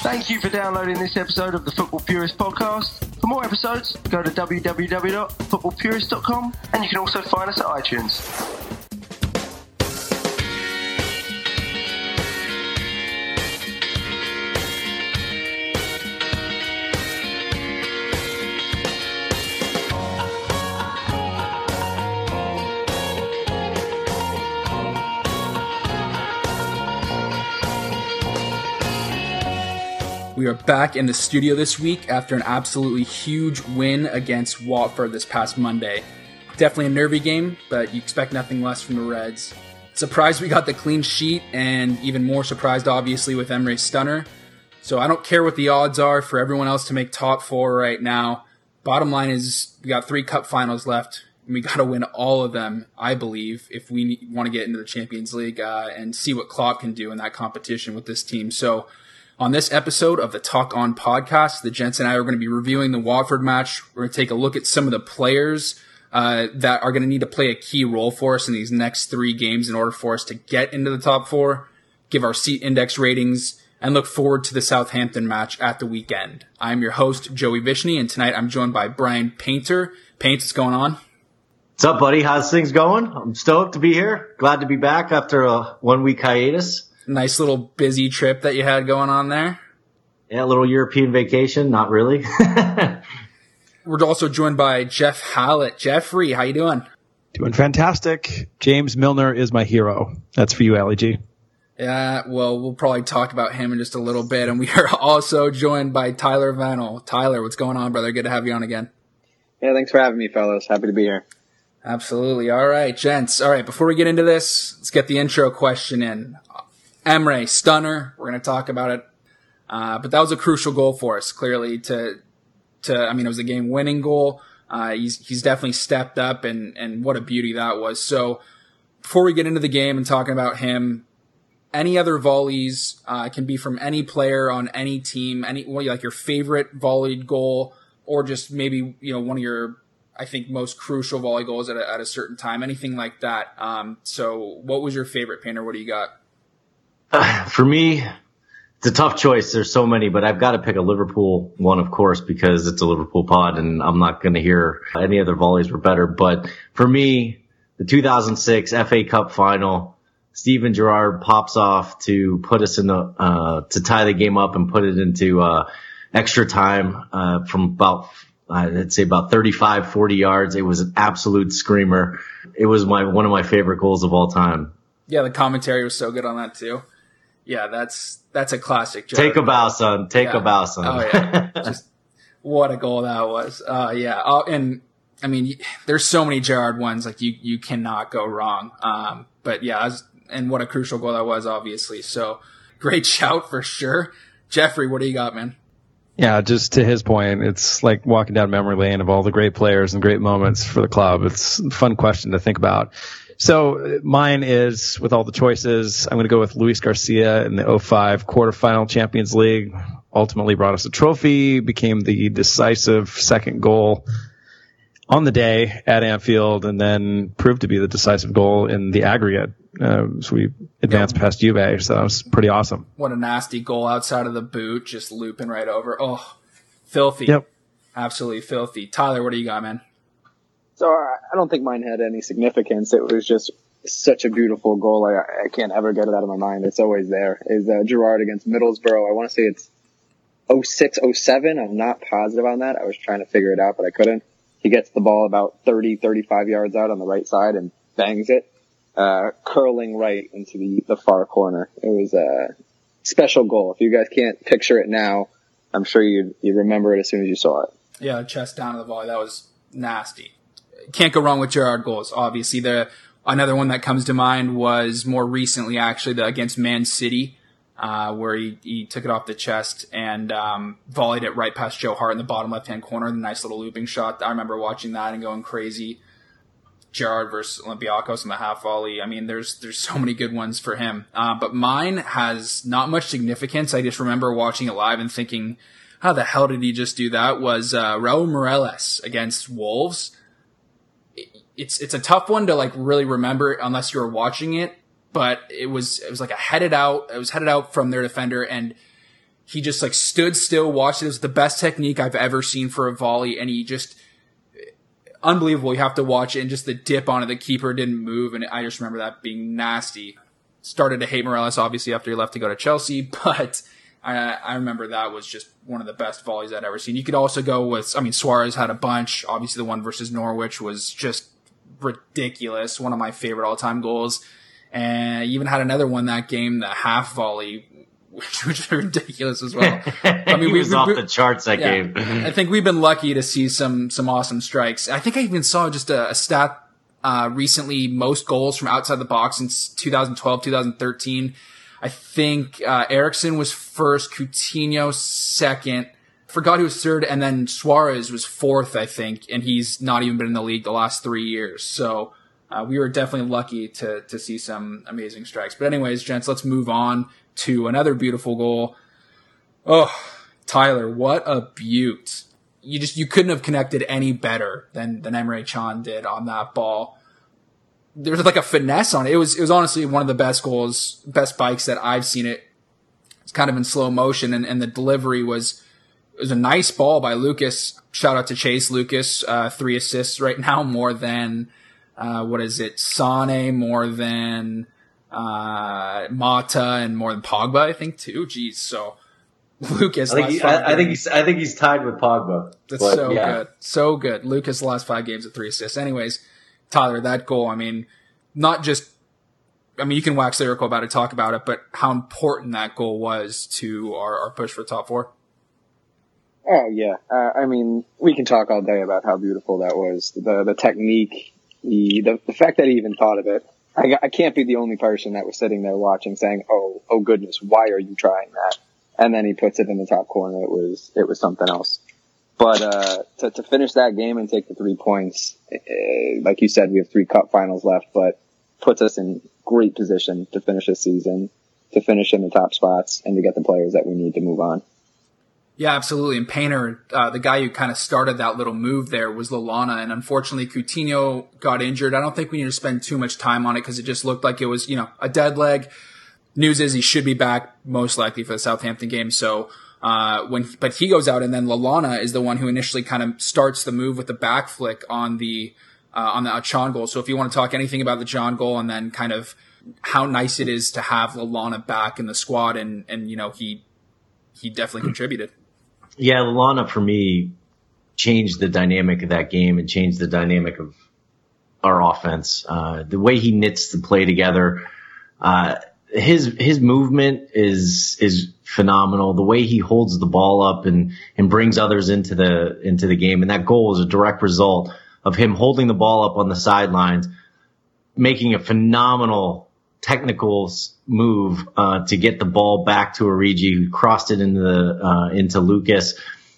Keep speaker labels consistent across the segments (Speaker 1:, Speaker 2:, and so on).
Speaker 1: Thank you for downloading this episode of the Football Purist podcast. For more episodes, go to www.footballpurist.com and you can also find us at iTunes.
Speaker 2: We are back in the studio this week after an absolutely huge win against Watford this past Monday. Definitely a nervy game, but you expect nothing less from the Reds. Surprised we got the clean sheet, and even more surprised, obviously, with Emre Stunner. So I don't care what the odds are for everyone else to make top four right now. Bottom line is we got 3 cup finals left, and we got to win all of them, I believe, if we want to get into the Champions League and see what Klopp can do in that competition with this team. So on this episode of the Talk On podcast, the gents and I are going to be reviewing the Watford match. We're going to take a look at some of the players that are going to need to play a key role for us in these next 3 games in order for us to get into the top 4, give our seat index ratings, and look forward to the Southampton match at the weekend. I'm your host, Joey Vishny, and tonight I'm joined by Brian Painter. Paint, what's going on?
Speaker 3: What's up, buddy? How's things going? I'm stoked to be here. Glad to be back after a 1-week hiatus.
Speaker 2: Nice little busy trip that you had going on there.
Speaker 3: Yeah, a little European vacation. Not really.
Speaker 2: We're also joined by Jeff Hallett. Jeffrey, how you doing?
Speaker 4: Doing fantastic. James Milner is my hero. That's for you, Ali G.
Speaker 2: Yeah, well, we'll probably talk about him in just a little bit. And we are also joined by Tyler Vannell. Tyler, what's going on, brother? Good to have you on again.
Speaker 5: Yeah, thanks for having me, fellas. Happy to be here.
Speaker 2: Absolutely. All right, gents. All right, before we get into this, let's get the intro question in. Emre Stunner, we're going to talk about it. But that was a crucial goal for us, clearly, it was a game-winning goal. He's definitely stepped up, and what a beauty that was. So before we get into the game and talking about him, any other volleys can be from any player on any team, like your favorite volleyed goal, or just maybe, one of your, I think, most crucial volley goals at a certain time, anything like that. So what was your favorite, Painter? What do you got?
Speaker 3: For me, it's a tough choice. There's so many, but I've got to pick a Liverpool one, of course, because it's a Liverpool pod and I'm not going to hear any other volleys were better. But for me, the 2006 FA Cup final, Steven Gerrard pops off to put us in to tie the game up and put it into extra time from about 35, 40 yards. It was an absolute screamer. It was one of my favorite goals of all time.
Speaker 2: Yeah, the commentary was so good on that too. Yeah, that's a classic.
Speaker 3: Take a bow, son. Take a bow, son.
Speaker 2: Oh yeah, just what a goal that was. Yeah. And I mean, there's so many Gerrard ones, like you cannot go wrong. But yeah, and what a crucial goal that was, obviously. So great shout for sure. Jeffrey, what do you got, man?
Speaker 4: Yeah, just to his point, it's like walking down memory lane of all the great players and great moments for the club. It's a fun question to think about. So mine is, with all the choices, I'm going to go with Luis Garcia in the 2005 quarterfinal Champions League. Ultimately brought us a trophy, became the decisive second goal on the day at Anfield, and then proved to be the decisive goal in the aggregate. So we advanced past Juve, so that was pretty awesome.
Speaker 2: What a nasty goal outside of the boot, just looping right over. Oh, filthy.
Speaker 4: Yep.
Speaker 2: Absolutely filthy. Tyler, what do you got, man?
Speaker 5: So I don't think mine had any significance. It was just such a beautiful goal. I can't ever get it out of my mind. It's always there. Is Gerrard against Middlesbrough. I want to say it's 06, 07. I'm not positive on that. I was trying to figure it out, but I couldn't. He gets the ball about 30, 35 yards out on the right side and bangs it, curling right into the far corner. It was a special goal. If you guys can't picture it now, I'm sure you remember it as soon as you saw it.
Speaker 2: Yeah, chest down to the volley. That was nasty. Can't go wrong with Gerrard goals. Obviously, another one that comes to mind was more recently, actually, against Man City, where he took it off the chest and volleyed it right past Joe Hart in the bottom left-hand corner. The nice little looping shot. I remember watching that and going crazy. Gerrard versus Olympiacos in the half volley. I mean, there's so many good ones for him. But mine has not much significance. I just remember watching it live and thinking, how the hell did he just do that? Was Raul Meireles against Wolves. It's a tough one to like really remember unless you were watching it, but it was like it was headed out from their defender, and he just like stood still, watched it. It was the best technique I've ever seen for a volley, and he just unbelievable. You have to watch it, and just the dip on it, the keeper didn't move, and I just remember that being nasty. Started to hate Morelos obviously after he left to go to Chelsea, but I remember that was just one of the best volleys I'd ever seen. You could also go with, I mean, Suarez had a bunch. Obviously the one versus Norwich was just ridiculous. One of my favorite all-time goals. And even had another one that game, the half volley, which was ridiculous as well. I mean,
Speaker 3: he was off the charts that game.
Speaker 2: I think we've been lucky to see some awesome strikes. I think I even saw just a stat recently, most goals from outside the box since 2012, 2013. I think Eriksson was first, Coutinho second, forgot who was third, and then Suarez was fourth, I think, and he's not even been in the league the last 3 years. So we were definitely lucky to see some amazing strikes. But anyways, gents, let's move on to another beautiful goal. Oh, Tyler, what a beaut. You couldn't have connected any better than Emre Can did on that ball. There was like a finesse on it. It was honestly one of the best goals, best bikes that I've seen it. It's kind of in slow motion, and the delivery was a nice ball by Lucas. Shout out to Chase Lucas, 3 assists right now, more than, Sane, more than, Mata, and more than Pogba, I think too. Jeez. So Lucas,
Speaker 3: I think he's tied with Pogba.
Speaker 2: That's good. So good. Lucas last 5 games at 3 assists. Anyways, Tyler, that goal, I mean, you can wax lyrical about it, talk about it, but how important that goal was to our push for top 4.
Speaker 5: Oh, yeah. I mean, we can talk all day about how beautiful that was. The technique, the fact that he even thought of it. I can't be the only person that was sitting there watching saying, oh goodness, why are you trying that? And then he puts it in the top corner. It was something else. But to finish that game and take the 3 points, like you said, we have 3 cup finals left, but puts us in great position to finish this season, to finish in the top spots, and to get the players that we need to move on.
Speaker 2: Yeah, absolutely. And Painter, the guy who kind of started that little move there was Lallana, and unfortunately Coutinho got injured. I don't think we need to spend too much time on it because it just looked like it was, a dead leg. News is he should be back most likely for the Southampton game. So but he goes out, and then Lallana is the one who initially kind of starts the move with the back flick on the Can goal. So if you want to talk anything about the Can goal, and then kind of how nice it is to have Lallana back in the squad, and he definitely contributed.
Speaker 3: Yeah, Lallana for me changed the dynamic of that game and changed the dynamic of our offense. The way he knits the play together, his movement is phenomenal. The way he holds the ball up and brings others into the game, and that goal is a direct result of him holding the ball up on the sidelines, making a phenomenal technical move to get the ball back to Origi, who crossed it into Lucas.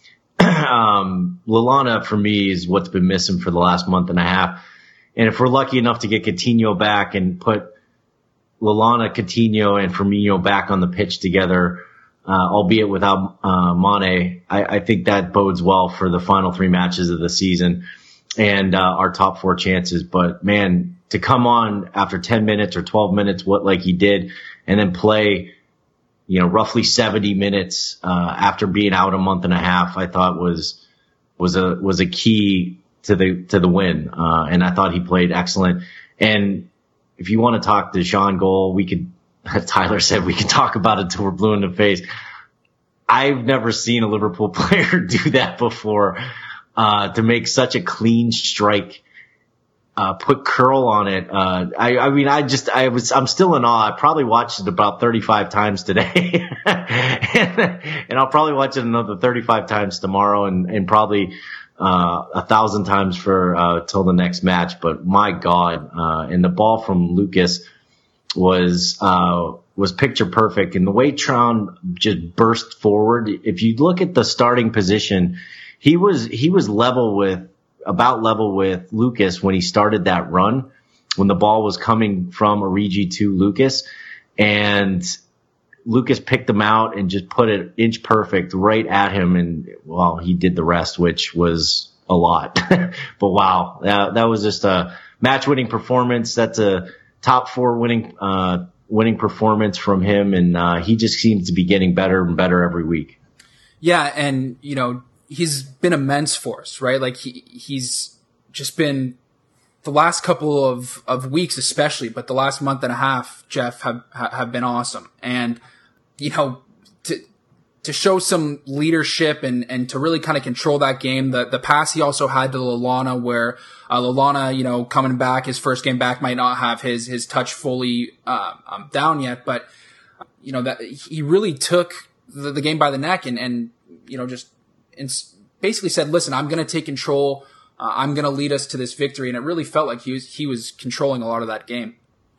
Speaker 3: Lallana for me is what's been missing for the last month and a half. And if we're lucky enough to get Coutinho back and put Lallana, Coutinho, and Firmino back on the pitch together, albeit without Mane, I think that bodes well for the final 3 matches of the season and our top 4 chances. But man, to come on after 10 minutes or 12 minutes, like he did, and then play, roughly 70 minutes after being out a month and a half, I thought was a key to the win. And I thought he played excellent. And if you want to talk the Can goal, we could, as Tyler said, we can talk about it till we're blue in the face. I've never seen a Liverpool player do that before, to make such a clean strike, put curl on it. I'm still in awe. I probably watched it about 35 times today and I'll probably watch it another 35 times tomorrow and probably 1,000 times for till the next match. But my God, and the ball from Lucas was picture perfect. And the way Can just burst forward, if you look at the starting position, he was about level with Lucas when he started that run, when the ball was coming from Origi to Lucas, and Lucas picked him out and just put it inch perfect right at him. And well, he did the rest, which was a lot, but wow, that was just a match winning performance. That's a top 4 winning, winning performance from him, and he just seems to be getting better and better every week.
Speaker 2: Yeah, and he's been immense for us, right? Like he's just been the last couple of weeks, especially, but the last month and a half, Jeff, have been awesome. And to show some leadership and to really kind of control that game, the pass he also had to Lallana, where Lallana, coming back, his first game back, might not have his touch fully down yet, but that he really took the game by the neck and basically said, listen, I'm going to take control. I'm going to lead us to this victory. And it really felt like he was controlling a lot of that game.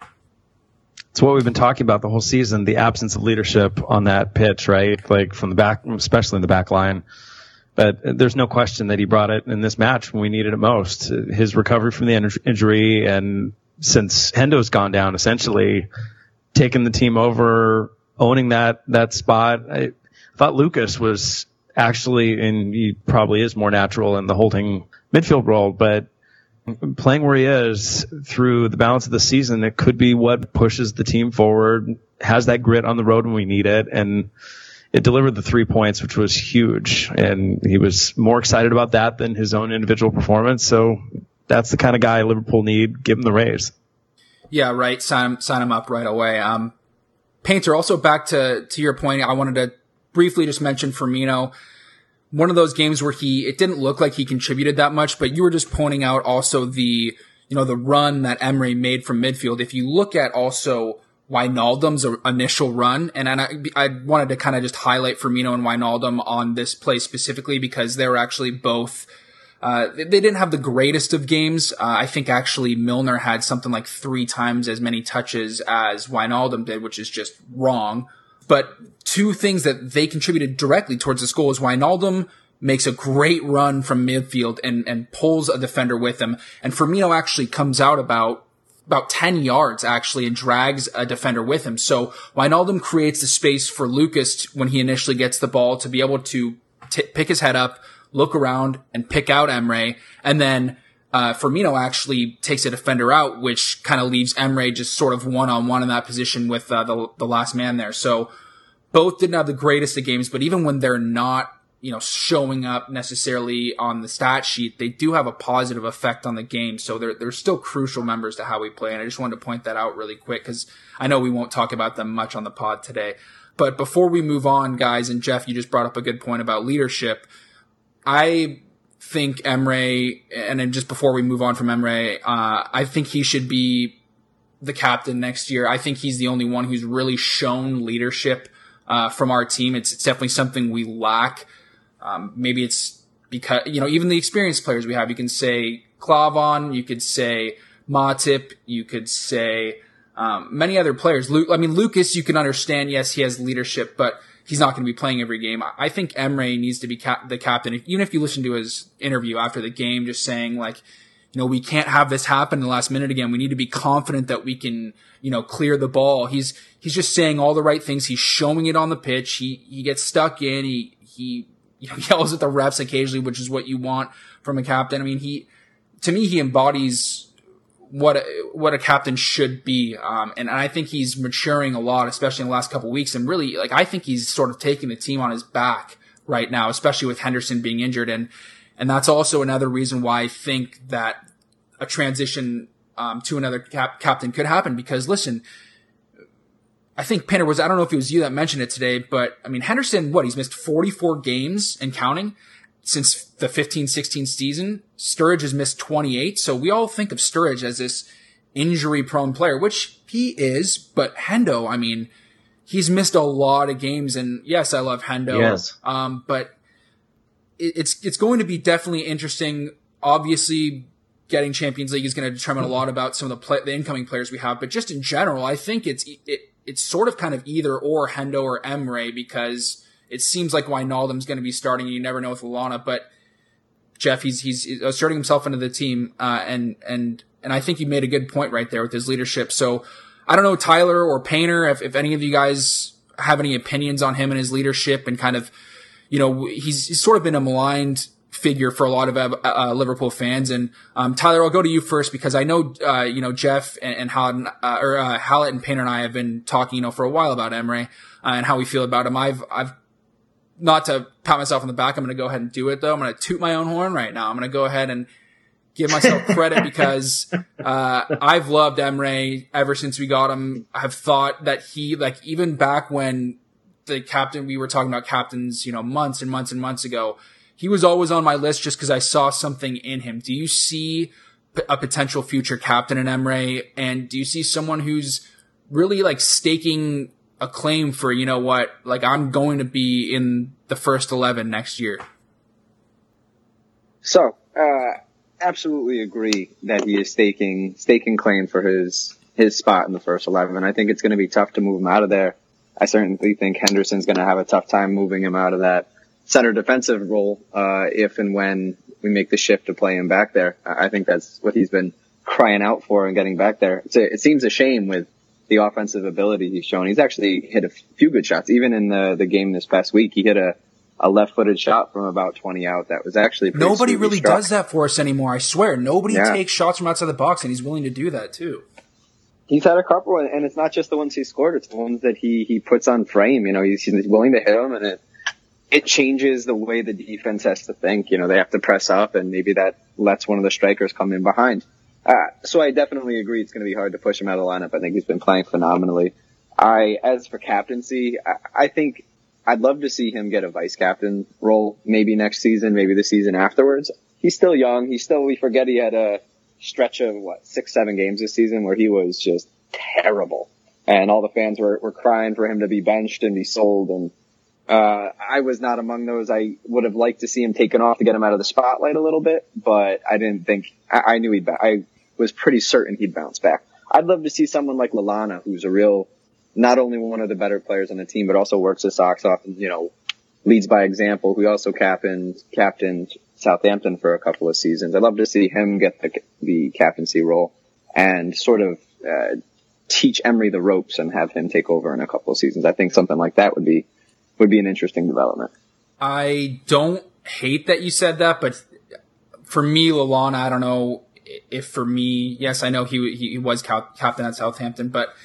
Speaker 4: It's what we've been talking about the whole season, the absence of leadership on that pitch, right? Like from the back, especially in the back line. But there's no question that he brought it in this match when we needed it most. His recovery from the injury, and since Hendo's gone down, essentially taking the team over, owning that spot. I thought Lucas was actually, and he probably is more natural in the holding midfield role, but playing where he is through the balance of the season, it could be what pushes the team forward, has that grit on the road when we need it, and it delivered the 3 points, which was huge. And he was more excited about that than his own individual performance. So that's the kind of guy Liverpool need. Give him the raise. Yeah,
Speaker 2: right. Sign him up right away. Painter, also back to your point, I wanted to briefly just mention Firmino. One of those games where it didn't look like he contributed that much, but you were just pointing out also the run that Emre made from midfield. If you look at also Wijnaldum's initial run, and I wanted to kind of just highlight Firmino and Wijnaldum on this play specifically because they were actually both, they didn't have the greatest of games. I think actually Milner had something like 3 times as many touches as Wijnaldum did, which is just wrong. But two things that they contributed directly towards this goal is Wijnaldum makes a great run from midfield and pulls a defender with him. And Firmino actually comes out about 10 yards actually and drags a defender with him. So Wijnaldum creates the space for Lucas when he initially gets the ball to be able to pick his head up, look around and pick out Emre. And then Firmino actually takes a defender out, which kind of leaves Emre just sort of one-on-one in that position with the last man there. So both didn't have the greatest of games, but even when they're not, showing up necessarily on the stat sheet, they do have a positive effect on the game. So they're still crucial members to how we play. And I just wanted to point that out really quick because I know we won't talk about them much on the pod today. But before we move on, guys, and Jeff, you just brought up a good point about leadership. I think Emre, and then just before we move on from Emre, I think he should be the captain next year. I think he's the only one who's really shown leadership from our team. It's definitely something we lack. Maybe it's because, even the experienced players we have, you can say Klavan, you could say Matip, you could say many other players. Lucas, you can understand, yes, he has leadership, but he's not going to be playing every game. I think Emre needs to be the captain. Even if you listen to his interview after the game, just saying we can't have this happen in the last minute again. We need to be confident that we can, clear the ball. He's just saying all the right things. He's showing it on the pitch. He gets stuck in. He yells at the refs occasionally, which is what you want from a captain. I mean, to me, he embodies what a captain should be. And I think he's maturing a lot, especially in the last couple of weeks. And really, I think he's sort of taking the team on his back right now, especially with Henderson being injured. And that's also another reason why I think that a transition, to another captain could happen. Because listen, I think Painter I don't know if it was you that mentioned it today, but Henderson, he's missed 44 games and counting since the 15-16 season. Sturridge has missed 28. So we all think of Sturridge as this injury prone player, which he is, but Hendo, he's missed a lot of games. And yes, I love Hendo.
Speaker 3: Yes.
Speaker 2: But it's going to be definitely interesting. Obviously, getting Champions League is going to determine a lot about some of the incoming players we have, but just in general, I think it's sort of kind of either or Hendo or Emre, because it seems like Wijnaldum's going to be starting, and you never know with Lallana. But Jeff, he's asserting himself into the team, and I think you made a good point right there with his leadership. So I don't know, Tyler or Painter, if any of you guys have any opinions on him and his leadership, and kind of, he's sort of been a maligned figure for a lot of Liverpool fans. And Tyler, I'll go to you first because I know Jeff and Hallett and Painter and I have been talking for a while about Emre and how we feel about him. I've not to pat myself on the back, I'm going to go ahead and do it though. I'm going to toot my own horn right now. I'm going to go ahead and give myself credit because I've loved Emre ever since we got him. I've thought that he, even back when we were talking about captains, months and months and months ago, he was always on my list just because I saw something in him. Do you see a potential future captain in Emre? And do you see someone who's really staking a claim for, I'm going to be in the first 11 next year?
Speaker 5: So, absolutely agree that he is staking claim for his spot in the first 11. I think it's going to be tough to move him out of there. I certainly think Henderson's going to have a tough time moving him out of that center defensive role, if and when we make the shift to play him back there. I think that's what he's been crying out for and getting back there. It seems a shame with the offensive ability he's shown. He's actually hit a few good shots. Even in the game this past week, he hit a left-footed shot from about 20 out. That was actually pretty
Speaker 2: Nobody really
Speaker 5: struck.
Speaker 2: does that for us anymore. I swear. Nobody takes shots from outside the box, and he's willing to do that too.
Speaker 5: He's had a couple, and it's not just the ones he scored. It's the ones that he puts on frame. He's willing to hit them, and it changes the way the defense has to think. They have to press up, and maybe that lets one of the strikers come in behind. So I definitely agree it's going to be hard to push him out of the lineup. I think he's been playing phenomenally. As for captaincy, I think I'd love to see him get a vice captain role maybe next season, maybe the season afterwards. He's still young. We forget he had a stretch of 6-7 games this season where he was just terrible. And all the fans were crying for him to be benched and be sold. And I was not among those. I would have liked to see him taken off to get him out of the spotlight a little bit, but I didn't think, I knew I was pretty certain he'd bounce back. I'd love to see someone like Lallana, who's not only one of the better players on the team, but also works his socks off and, leads by example, who also captained Southampton for a couple of seasons. I'd love to see him get the captaincy role and sort of, teach Emery the ropes and have him take over in a couple of seasons. I think something like that would be an interesting development. I
Speaker 2: don't hate that you said that, but for me, Lallana, I don't know if for me, yes, I know he was captain at Southampton, but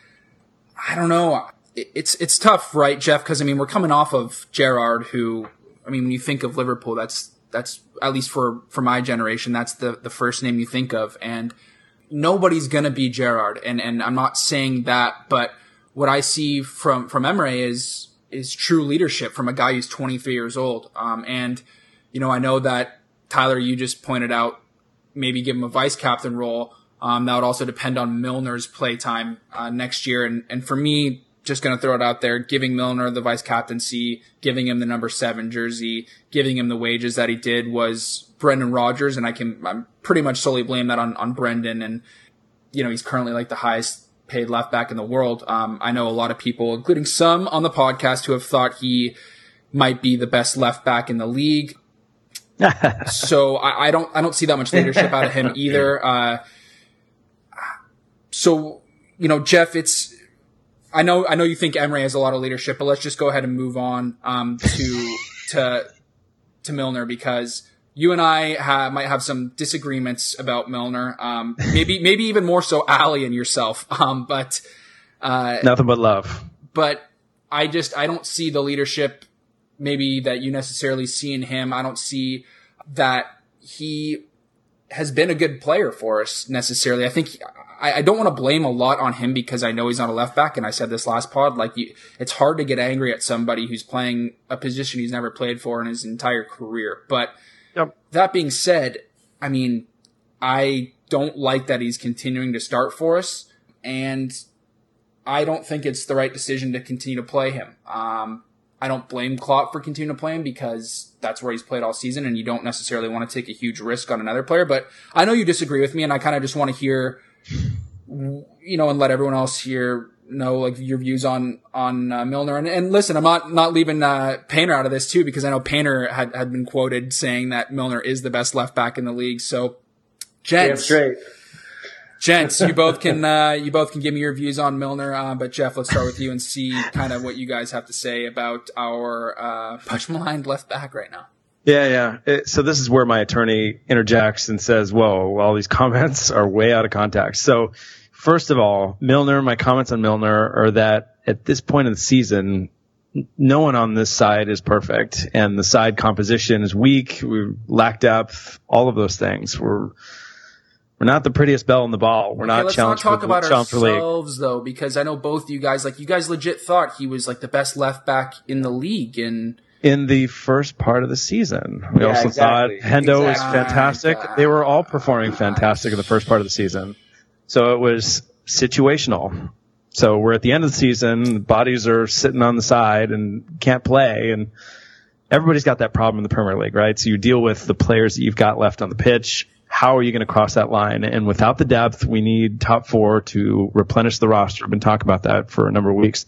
Speaker 2: I don't know. It's tough, right, Jeff? Because we're coming off of Gerrard, who, when you think of Liverpool, that's at least for my generation, that's the first name you think of, and nobody's gonna be Gerrard, and I'm not saying that, but what I see from Emre is true leadership from a guy who's 23 years old. And I know that Tyler, you just pointed out, maybe give him a vice captain role. That would also depend on Milner's play time next year. And for me, just going to throw it out there, giving Milner the vice captaincy, giving him the number 7 jersey, giving him the wages that he did was Brendan Rodgers. And I'm pretty much solely blame that on Brendan. And, he's currently the highest paid left back in the world. I know a lot of people, including some on the podcast, who have thought he might be the best left back in the league. So I don't see that much leadership out of him either. So, Jeff, I know you think Emre has a lot of leadership, but let's just go ahead and move on, to Milner, because you and I might have some disagreements about Milner. Maybe even more so Ali and yourself. But
Speaker 4: nothing but love.
Speaker 2: But I don't see the leadership maybe that you necessarily see in him. I don't see that he has been a good player for us necessarily. I think I don't want to blame a lot on him because I know he's not a left back, and I said this last pod, it's hard to get angry at somebody who's playing a position he's never played for in his entire career. But that being said, I don't like that he's continuing to start for us, and I don't think it's the right decision to continue to play him. I don't blame Klopp for continuing to play him because that's where he's played all season, and you don't necessarily want to take a huge risk on another player. But I know you disagree with me, and I kind of just want to hear, and let everyone else here know your views on Milner. And listen, I'm not leaving Painter out of this too, because I know Painter had been quoted saying that Milner is the best left back in the league. So, gents, you both can give me your views on Milner. But Jeff, let's start with you and see kind of what you guys have to say about our much maligned left back right now.
Speaker 4: Yeah. So this is where my attorney interjects and says, whoa, all these comments are way out of context. So first of all, my comments on Milner are that at this point in the season, no one on this side is perfect, and the side composition is weak. We lack depth, all of those things. We're not the prettiest bell in the ball. We're not challenged for the
Speaker 2: Let's not talk about
Speaker 4: league.
Speaker 2: ourselves, though, because I know both you guys legit thought he was like the best left back in the league, and
Speaker 4: in the first part of the season. We also
Speaker 5: exactly.
Speaker 4: thought Hendo was fantastic. They were all performing fantastic in the first part of the season. So it was situational. So we're at the end of the season, bodies are sitting on the side and can't play, and everybody's got that problem in the Premier League, right? So you deal with the players that you've got left on the pitch. How are you going to cross that line? And without the depth, we need top 4 to replenish the roster. I've been talking about that for a number of weeks.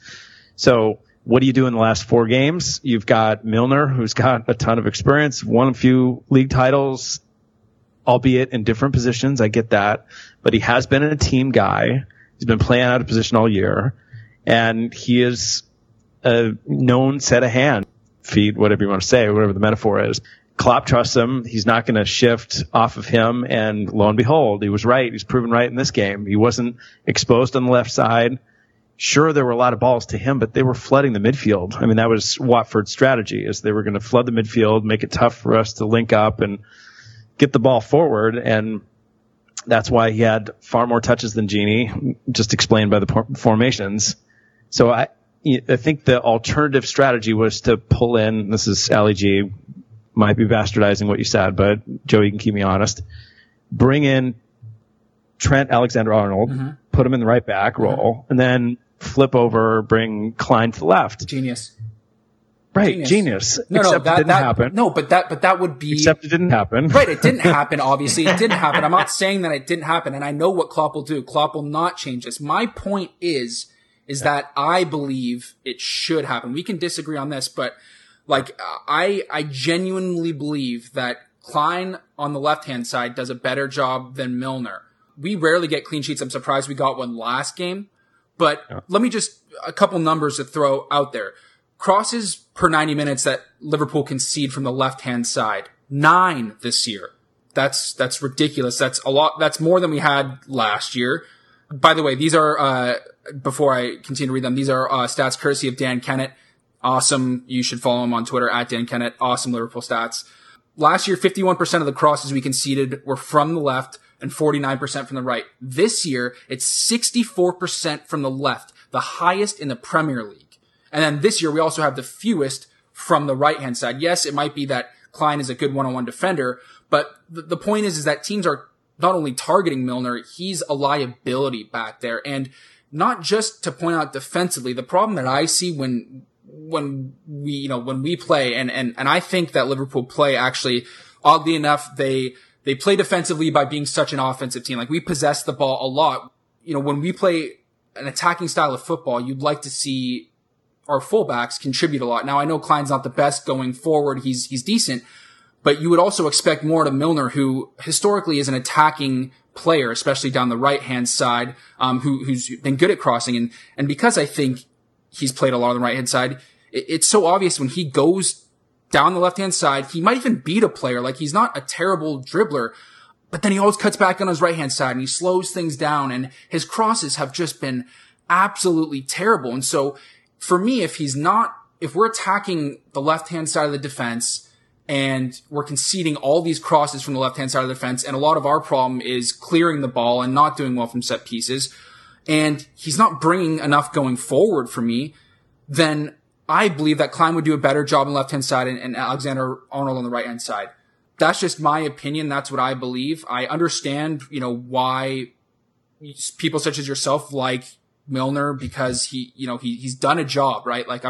Speaker 4: So what do you do in the last 4 games? You've got Milner, who's got a ton of experience, won a few league titles, albeit in different positions. I get that. But he has been a team guy. He's been playing out of position all year. And he is a known set of hand, feet, whatever you want to say, whatever the metaphor is. Klopp trusts him. He's not going to shift off of him. And lo and behold, he was right. He's proven right in this game. He wasn't exposed on the left side. Sure, there were a lot of balls to him, but they were flooding the midfield. I mean, that was Watford's strategy, is they were going to flood the midfield, make it tough for us to link up and get the ball forward. And that's why he had far more touches than Gini, just explained by the formations. So I think the alternative strategy was to pull in, this is Ali G, might be bastardizing what you said, but Joe, you can keep me honest. Bring in Trent Alexander-Arnold, put him in the right back role, and then flip over, bring Klein to the left.
Speaker 2: Genius.
Speaker 4: Right, genius.
Speaker 2: No,
Speaker 4: Except it didn't happen.
Speaker 2: No, but that would be...
Speaker 4: Except it didn't happen.
Speaker 2: Right, it didn't happen, obviously. It didn't happen. I'm not saying that it didn't happen, and I know what Klopp will do. Klopp will not change this. My point is that I believe it should happen. We can disagree on this, but like, I genuinely believe that Klein on the left-hand side does a better job than Milner. We rarely get clean sheets. I'm surprised we got one last game. But let me just, a couple numbers to throw out there. Crosses per 90 minutes that Liverpool concede from the left-hand side. 9 this year. That's ridiculous. That's a lot. That's more than we had last year. By the way, these are, before I continue to read them, these are stats courtesy of Dan Kennett. Awesome. You should follow him on Twitter at Dan Kennett. Awesome Liverpool stats. Last year, 51% of the crosses we conceded were from the left and 49% from the right. This year, it's 64% from the left, the highest in the Premier League. And then this year, we also have the fewest from the right-hand side. Yes, it might be that Klein is a good one-on-one defender, but the point is that teams are not only targeting Milner, he's a liability back there. And not just to point out defensively, the problem that I see when we play, and I think that Liverpool play actually, oddly enough, they play defensively by being such an offensive team. Like, we possess the ball a lot. When we play an attacking style of football, you'd like to see our fullbacks contribute a lot. Now, I know Klein's not the best going forward. He's decent, but you would also expect more to Milner, who historically is an attacking player, especially down the right-hand side, who's been good at crossing. And because I think he's played a lot on the right-hand side, it's so obvious when he goes down the left-hand side, he might even beat a player. Like, he's not a terrible dribbler, but then he always cuts back on his right-hand side and he slows things down, and his crosses have just been absolutely terrible. And so, for me, if we're attacking the left-hand side of the defense and we're conceding all these crosses from the left-hand side of the defense, and a lot of our problem is clearing the ball and not doing well from set pieces, and he's not bringing enough going forward for me, then I believe that Klein would do a better job on the left-hand side and Alexander-Arnold on the right-hand side. That's just my opinion. That's what I believe. I understand, why people such as yourself like Milner, because he's done a job, right? Like,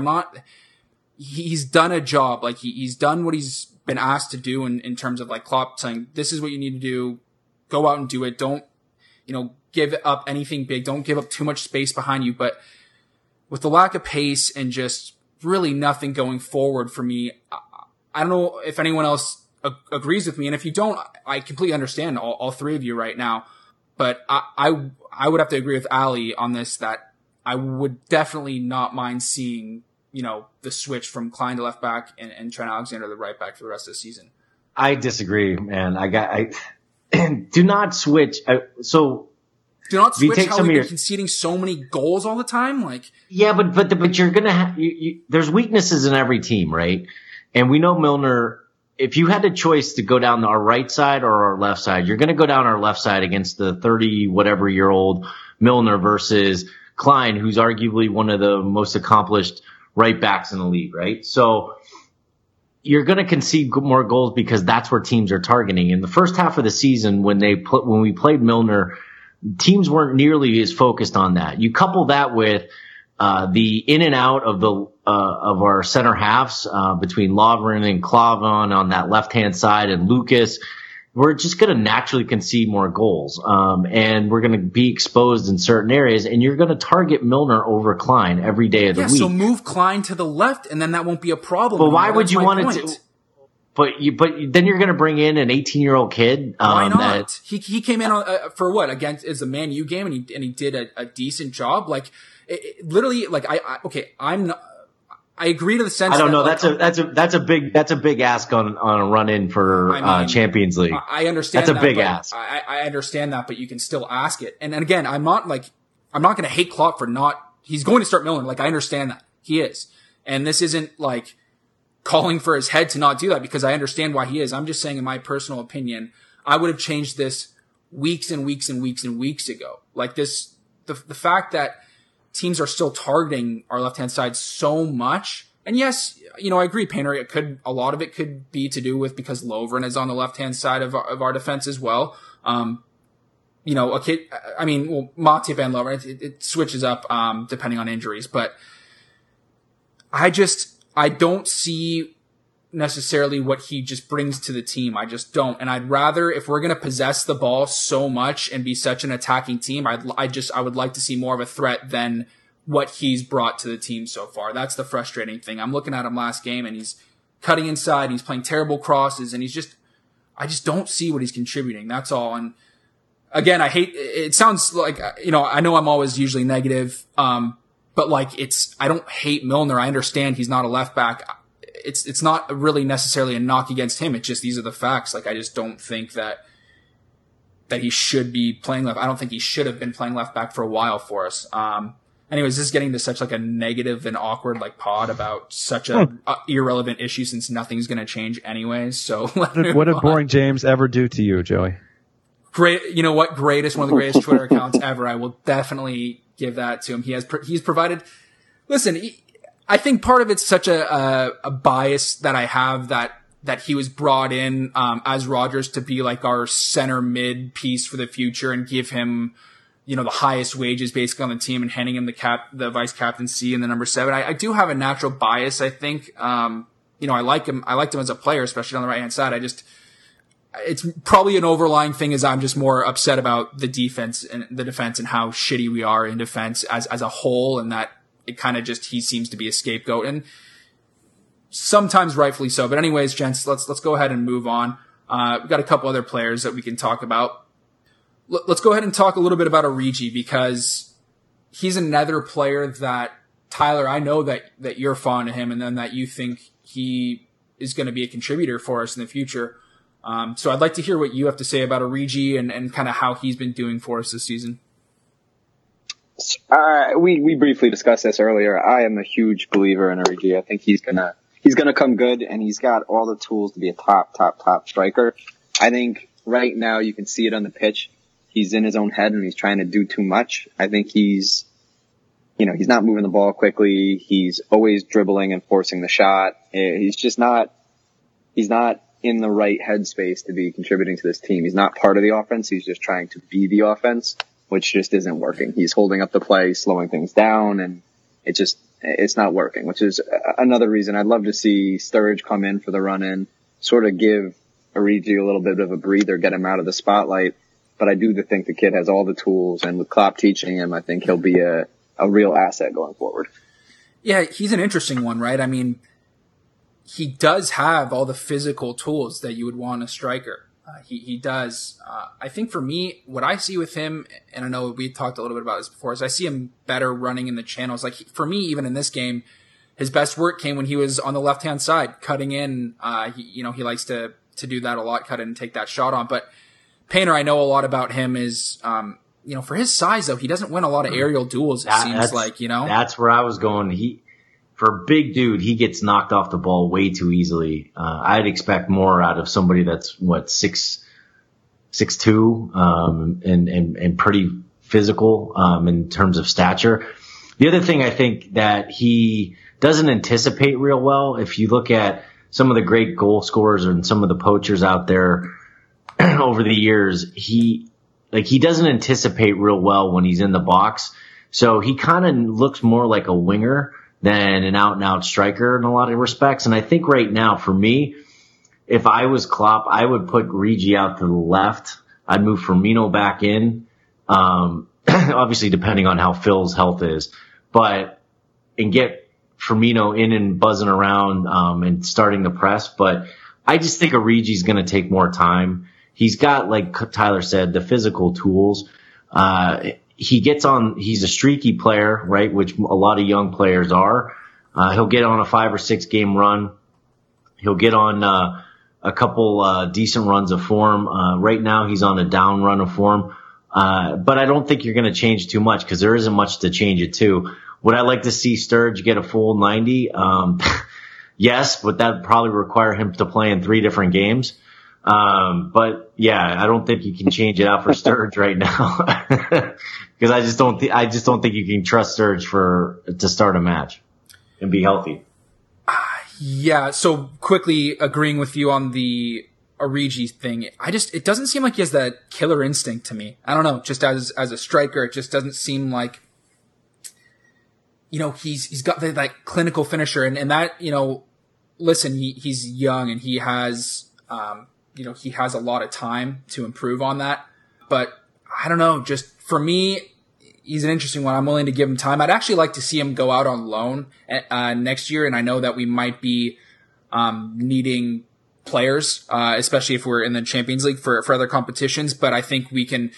Speaker 2: he's done a job. Like, he's done what he's been asked to do in terms of, like, Klopp saying, this is what you need to do. Go out and do it. Don't, give up anything big. Don't give up too much space behind you. But with the lack of pace and just really nothing going forward for me, I don't know if anyone else agrees with me. And if you don't, I completely understand all three of you right now. But I would have to agree with Ali on this, that I would definitely not mind seeing the switch from Klein to left back and Trent Alexander to right back for the rest of the season.
Speaker 3: I disagree, man. Do not switch.
Speaker 2: Do not switch
Speaker 3: take
Speaker 2: how
Speaker 3: some
Speaker 2: we've
Speaker 3: of
Speaker 2: been conceding so many goals all the time. Like,
Speaker 3: yeah, but you're gonna have there's weaknesses in every team, right? And we know Milner. If you had a choice to go down our right side or our left side, you're gonna go down our left side against the 30-whatever-year-old Milner versus Klein, who's arguably one of the most accomplished right backs in the league, right? So you're going to concede more goals because that's where teams are targeting. In the first half of the season, when we played Milner, teams weren't nearly as focused on that. You couple that with the in and out of our center halves between Lovren and Klavan on that left hand side and Lucas. We're just going to naturally concede more goals, and we're going to be exposed in certain areas, and you're going to target Milner over Klein every day of the week.
Speaker 2: So move Klein to the left, and then that won't be a problem.
Speaker 3: But why would you want to? But then you're going to bring in an 18-year-old kid.
Speaker 2: Why not? He came in for what against is a Man U game, and he did a decent job. Like literally, like I agree to the sense.
Speaker 3: I don't know.
Speaker 2: Like,
Speaker 3: that's a big ask on a run in for Champions League.
Speaker 2: I understand.
Speaker 3: That's a big ask.
Speaker 2: I understand that, but you can still ask it. And again, I'm not going to hate Klopp for not. He's going to start Milner. Like I understand that he is, and this isn't like calling for his head to not do that because I understand why he is. I'm just saying, in my personal opinion, I would have changed this weeks and weeks and weeks and weeks ago. Like this, the fact that teams are still targeting our left-hand side so much. And yes, I agree, Painter, a lot of it could be to do with because Lovren is on the left-hand side of our defense as well. Matip and Lovren, it switches up, depending on injuries, but I don't see necessarily what he just brings to the team. I just don't. And I'd rather, if we're going to possess the ball so much and be such an attacking team, I would like to see more of a threat than what he's brought to the team so far. That's the frustrating thing. I'm looking at him last game and he's cutting inside, he's playing terrible crosses, and I just don't see what he's contributing. That's all. And again, it sounds like, I know I'm always usually negative, but like I don't hate Milner. I understand he's not a left back. It's not really necessarily a knock against him. It's just, these are the facts. Like, I just don't think that he should be playing left. I don't think he should have been playing left back for a while for us. Anyways, this is getting to such like a negative and awkward like pod about such a irrelevant issue since nothing's going to change anyways. So
Speaker 4: what did Boring James ever do to you, Joey?
Speaker 2: Great. You know what? Greatest, one of the greatest Twitter accounts ever. I will definitely give that to him. He's provided, listen, I think part of it's such a bias that I have that he was brought in, as Rodgers to be like our center mid piece for the future and give him, the highest wages basically on the team and handing him the vice captaincy and the number 7. I do have a natural bias, I think. I liked him as a player, especially on the right hand side. It's probably an overlying thing is I'm just more upset about the defense and how shitty we are in defense as a whole, and that it kind of just, he seems to be a scapegoat, and sometimes rightfully so. But anyways, gents, let's go ahead and move on. We've got a couple other players that we can talk about. Let's go ahead and talk a little bit about Origi, because he's another player that, Tyler, I know that you're fond of him and then that you think he is going to be a contributor for us in the future. So I'd like to hear what you have to say about Origi and kind of how he's been doing for us this season.
Speaker 5: We briefly discussed this earlier. I am a huge believer in Origi. I think he's gonna come good, and he's got all the tools to be a top striker. I think right now you can see it on the pitch. He's in his own head and he's trying to do too much. I think he's not moving the ball quickly. He's always dribbling and forcing the shot. He's not in the right headspace to be contributing to this team. He's not part of the offense. He's just trying to be the offense, which just isn't working. He's holding up the play, slowing things down, and it's not working, which is another reason I'd love to see Sturridge come in for the run-in, sort of give Origi a little bit of a breather, get him out of the spotlight. But I do think the kid has all the tools, and with Klopp teaching him, I think he'll be a real asset going forward.
Speaker 2: Yeah, he's an interesting one, right? I mean, he does have all the physical tools that you would want in a striker. He does. I think for me, what I see with him, and I know we talked a little bit about this before, is I see him better running in the channels. Like for me, even in this game, his best work came when he was on the left-hand side, cutting in. He likes to do that a lot, cut in and take that shot on. But Painter, I know a lot about him is, for his size, though, he doesn't win a lot of aerial duels, it seems like,
Speaker 3: That's where I was going. For a big dude, he gets knocked off the ball way too easily. I'd expect more out of somebody that's, 6'2", and pretty physical, in terms of stature. The other thing I think that he doesn't anticipate real well, if you look at some of the great goal scorers and some of the poachers out there over the years, he doesn't anticipate real well when he's in the box. So he kind of looks more like a winger than an out and out striker in a lot of respects. And I think right now for me, if I was Klopp, I would put Rigi out to the left. I'd move Firmino back in. Obviously depending on how Phil's health is, and get Firmino in and buzzing around, and starting the press. But I just think Origi's going to take more time. He's got, like Tyler said, the physical tools. He's a streaky player, right? Which a lot of young players are. He'll get on a 5 or 6 game run. He'll get on, a couple, decent runs of form. Right now he's on a down run of form. But I don't think you're going to change too much because there isn't much to change it to. Would I like to see Sturridge get a full 90? Yes, but that would probably require him to play in 3 different games. But yeah, I don't think you can change it out for Sturridge right now because I just don't think you can trust Sturridge to start a match and be healthy.
Speaker 2: Yeah. So quickly agreeing with you on the Origi thing. It doesn't seem like he has that killer instinct to me. I don't know. Just as a striker, it just doesn't seem like, he's got that clinical finisher and that, listen, he's young and he has, he has a lot of time to improve on that. But I don't know, just for me, he's an interesting one. I'm willing to give him time. I'd actually like to see him go out on loan next year. And I know that we might be needing players, especially if we're in the Champions League for other competitions. But I think we can,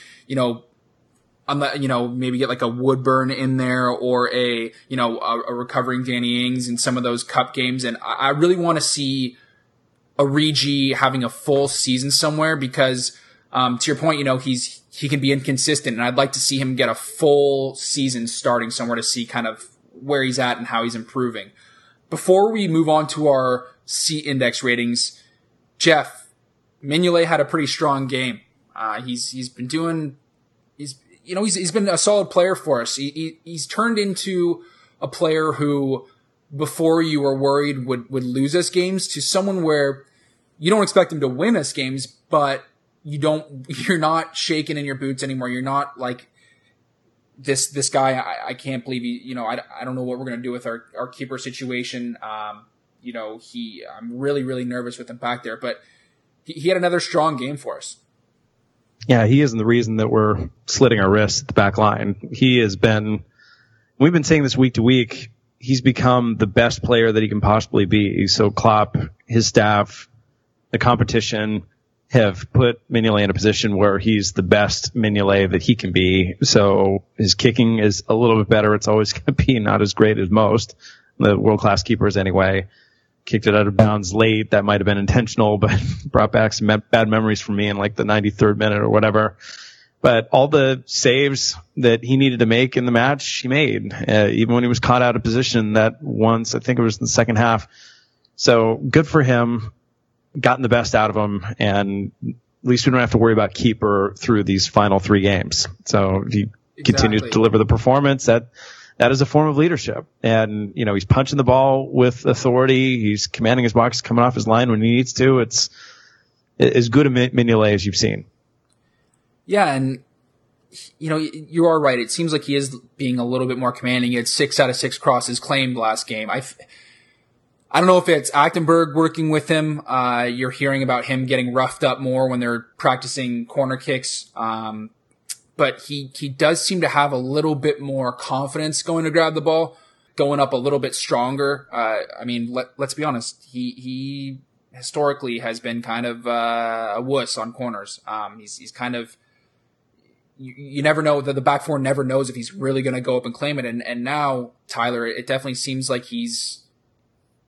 Speaker 2: maybe get like a Woodburn in there or a recovering Danny Ings in some of those cup games. And I really want to see Origi having a full season somewhere because, to your point, he can be inconsistent and I'd like to see him get a full season starting somewhere to see kind of where he's at and how he's improving. Before we move on to our C index ratings, Jeff, Mignolet had a pretty strong game. He's been a solid player for us. He's turned into a player who, before you were worried would lose us games, to someone where you don't expect him to win us games, but you're not shaking in your boots anymore. You're not like this guy. I can't believe I don't know what we're going to do with our keeper situation. I'm really, really nervous with him back there, but he had another strong game for us.
Speaker 4: Yeah, he isn't the reason that we're slitting our wrists at the back line. We've been saying this week to week, he's become the best player that he can possibly be. So Klopp, his staff, the competition have put Mignolet in a position where he's the best Mignolet that he can be. So his kicking is a little bit better. It's always going to be not as great as most, the world-class keepers anyway. Kicked it out of bounds late. That might have been intentional, but brought back some bad memories for me in like the 93rd minute or whatever. But all the saves that he needed to make in the match, he made, even when he was caught out of position that once, I think it was in the second half. So good for him, gotten the best out of him, and at least we don't have to worry about keeper through these final 3 games. So if he continues to deliver the performance, that is a form of leadership. And, he's punching the ball with authority. He's commanding his box, coming off his line when he needs to. It's as good a Mignolet as you've seen.
Speaker 2: Yeah, and, you are right. It seems like he is being a little bit more commanding. He had 6 out of 6 crosses claimed last game. I don't know if it's Achtenberg working with him. You're hearing about him getting roughed up more when they're practicing corner kicks. But he does seem to have a little bit more confidence going to grab the ball, going up a little bit stronger. Let's be honest. He historically has been kind of a wuss on corners. He's kind of, you never know, the back four never knows if he's really going to go up and claim it. And now, Tyler, it definitely seems like he's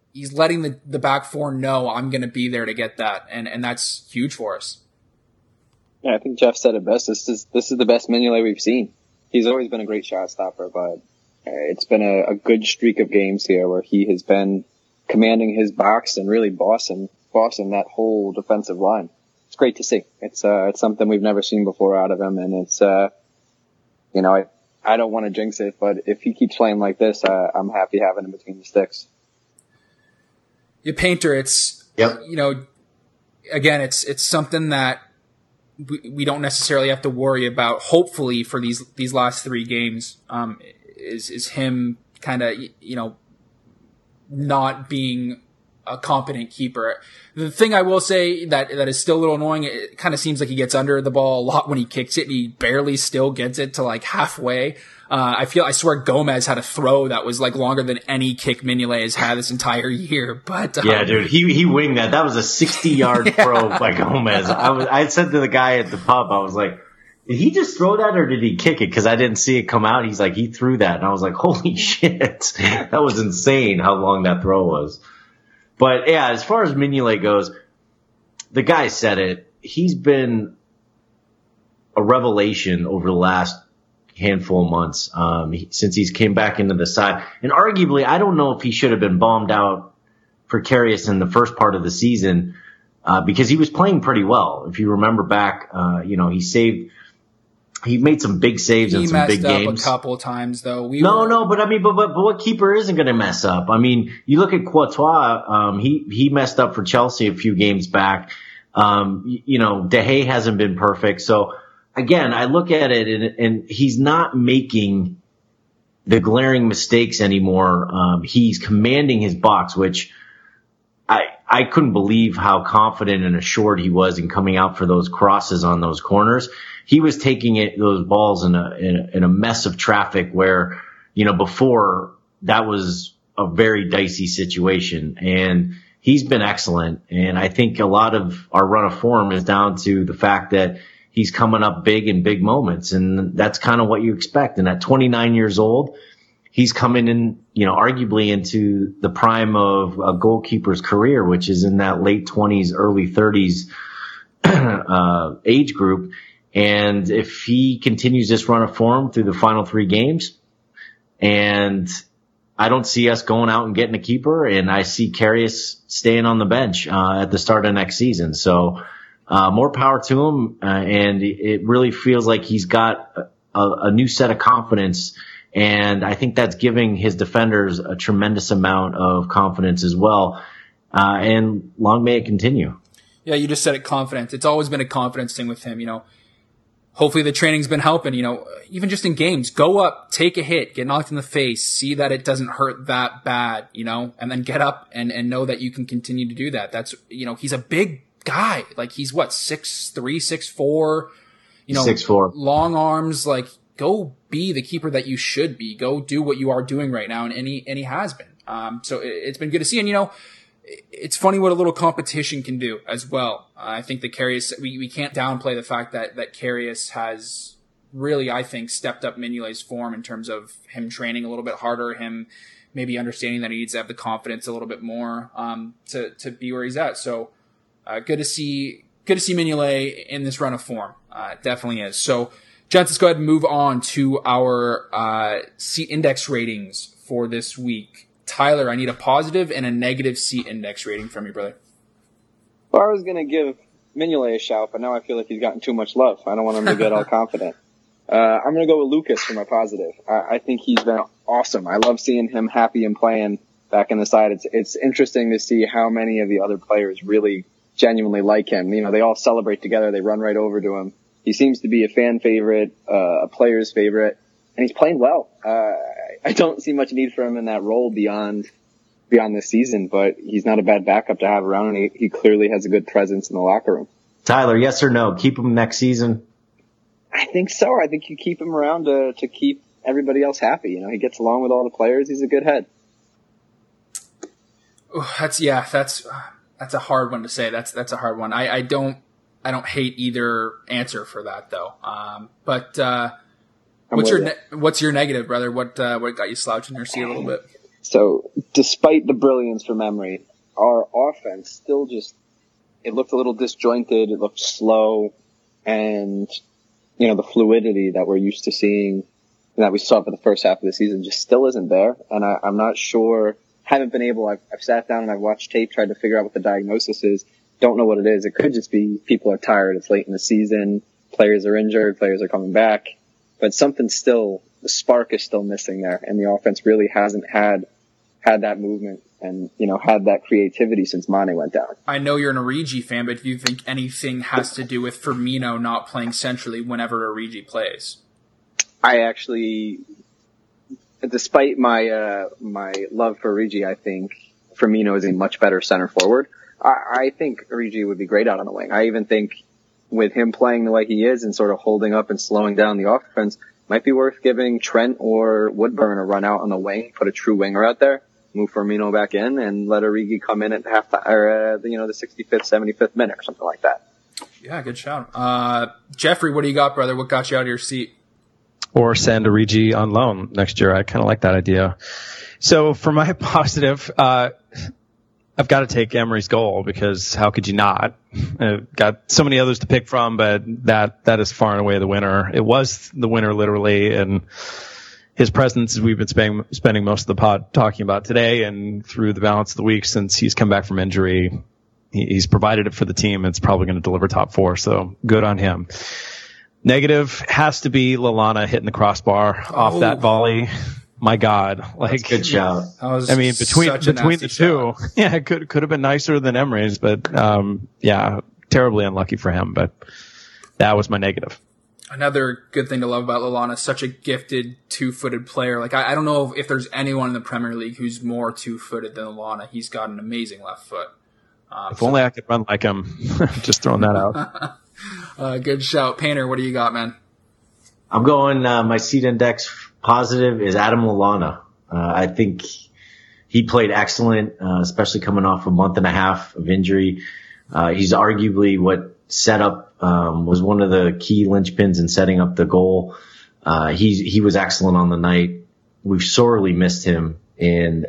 Speaker 2: he's letting the back four know I'm going to be there to get that, and that's huge for us.
Speaker 5: Yeah, I think Jeff said it best. This is the best Mignolet we've seen. He's always been a great shot stopper, but it's been a good streak of games here where he has been commanding his box and really bossing that whole defensive line. It's great to see. It's something we've never seen before out of him, and it's I don't want to jinx it, but if he keeps playing like this, I'm happy having him between the sticks.
Speaker 2: Yeah, Painter, it's again, it's something that we don't necessarily have to worry about. Hopefully, for these last 3 games, is him kind of not being a competent keeper. The thing I will say that is still a little annoying, it kind of seems like he gets under the ball a lot when he kicks it, and he barely still gets it to like halfway. I swear Gomez had a throw that was like longer than any kick Mignolet has had this entire year. But
Speaker 3: yeah, dude, he winged that. That was a 60-yard throw by Gomez. I said to the guy at the pub, I was like, did he just throw that or did he kick it? Because I didn't see it come out. He's like, he threw that. And I was like, holy shit. That was insane how long that throw was. But yeah, as far as Mignolet goes, the guy said it. He's been a revelation over the last handful of months since he's came back into the side. And arguably, I don't know if he should have been bombed out for Karius in the first part of the season because he was playing pretty well. If you remember back, he made some big saves in some big games.
Speaker 2: He messed up a couple of times, though.
Speaker 3: But what keeper isn't going to mess up? I mean, you look at Courtois. He messed up for Chelsea a few games back. De Gea hasn't been perfect. So again, I look at it and he's not making the glaring mistakes anymore. He's commanding his box, which I couldn't believe how confident and assured he was in coming out for those crosses on those corners. He was taking those balls in a mess of traffic where, before that was a very dicey situation, and he's been excellent. And I think a lot of our run of form is down to the fact that he's coming up big in big moments, and that's kind of what you expect. And at 29 years old, he's coming in, arguably into the prime of a goalkeeper's career, which is in that late 20s, early 30s age group. And if he continues this run of form through the final 3 games, and I don't see us going out and getting a keeper, and I see Karius staying on the bench at the start of next season. So more power to him, and it really feels like he's got a new set of confidence, and I think that's giving his defenders a tremendous amount of confidence as well. And long may it continue.
Speaker 2: Yeah, you just said it, confidence. It's always been a confidence thing with him, Hopefully the training's been helping, even just in games. Go up, take a hit, get knocked in the face, see that it doesn't hurt that bad, and then get up and know that you can continue to do that. That's, he's a big guy. Like, he's 6'3", 6'4",
Speaker 3: 6'4",
Speaker 2: long arms. Like, go be the keeper that you should be. Go do what you are doing right now. And he has been. So it's been good to see. And, it's funny what a little competition can do as well. I think that Karius, we can't downplay the fact that Karius has really, I think, stepped up Mignolet's form in terms of him training a little bit harder, him maybe understanding that he needs to have the confidence a little bit more to be where he's at. So good to see Mignolet in this run of form. It definitely is. So, gents, let's go ahead and move on to our seat index ratings for this week. Tyler, I need a positive and a negative seat index rating from you, brother.
Speaker 5: Well, I was going to give Mignolet a shout, but now I feel like he's gotten too much love. I don't want him to get all confident. I'm going to go with Lucas for my positive. I think he's been awesome. I love seeing him happy and playing back in the side. It's interesting to see how many of the other players really genuinely like him. They all celebrate together. They run right over to him. He seems to be a fan favorite, a player's favorite, and he's playing well. I don't see much need for him in that role beyond this season, but he's not a bad backup to have around, and he clearly has a good presence in the locker room.
Speaker 3: Tyler, yes or no? Keep him next season?
Speaker 5: I think so. I think you keep him around to keep everybody else happy. He gets along with all the players. He's a good head.
Speaker 2: That's a hard one to say. That's a hard one. I don't hate either answer for that though. What's your negative, brother? What got you slouching your seat a little bit?
Speaker 5: So despite the brilliance from Emery, our offense still it looked a little disjointed. It looked slow, and the fluidity that we're used to seeing and that we saw for the first half of the season just still isn't there. And I'm not sure. Haven't been able. I've sat down and I've watched tape, tried to figure out what the diagnosis is. Don't know what it is. It could just be people are tired. It's late in the season. Players are injured. Players are coming back. But the spark is still missing there, and the offense really hasn't had that movement and, had that creativity since Mane went down.
Speaker 2: I know you're an Origi fan, but do you think anything has to do with Firmino not playing centrally whenever Origi plays?
Speaker 5: I actually, despite my love for Origi, I think Firmino is a much better center forward. I think Origi would be great out on the wing. I even think with him playing the way he is and sort of holding up and slowing down the offense, might be worth giving Trent or Woodburn a run out on the wing, put a true winger out there, move Firmino back in, and let Origi come in at halftime or the 65th, 75th minute or something like that.
Speaker 2: Yeah, good shout. Jeffrey, what do you got, brother? What got you out of your seat?
Speaker 4: Or send Origi on loan next year. I kind of like that idea. So for my positive, I've got to take Emery's goal because how could you not? I've got so many others to pick from, but that is far and away the winner. It was the winner literally, and his presence we've been spending most of the pod talking about today and through the balance of the week since he's come back from injury. He's provided it for the team. It's probably going to deliver top four, so good on him. Negative has to be Lallana hitting the crossbar off that volley. My God,
Speaker 3: that's good shout.
Speaker 4: I mean, between the two, yeah, it could have been nicer than Emery's, but yeah, terribly unlucky for him. But that was my negative.
Speaker 2: Another good thing to love about Lallana, such a gifted two-footed player. Like I don't know if there's anyone in the Premier League who's more two-footed than Lallana. He's got an amazing left foot.
Speaker 4: If only I could run like him. Just throwing that out.
Speaker 2: Good shout, Painter. What do you got, man?
Speaker 3: I'm going. My seed index positive is Adam Lallana. I think he played excellent, especially coming off a month and a half of injury. He's arguably what set up, was one of the key linchpins in setting up the goal. He was excellent on the night. We've sorely missed him, and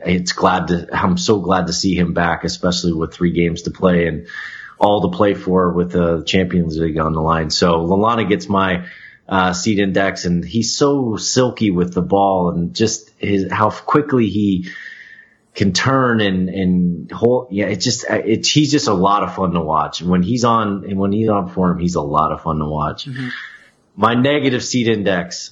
Speaker 3: I'm so glad to see him back, especially with 3 games to play and all to play for with the Champions League on the line. So Lallana gets my seed index, and he's so silky with the ball, and just how quickly he can turn and hold. Yeah, he's just a lot of fun to watch. When he's on form, he's a lot of fun to watch. Mm-hmm. My negative seed index.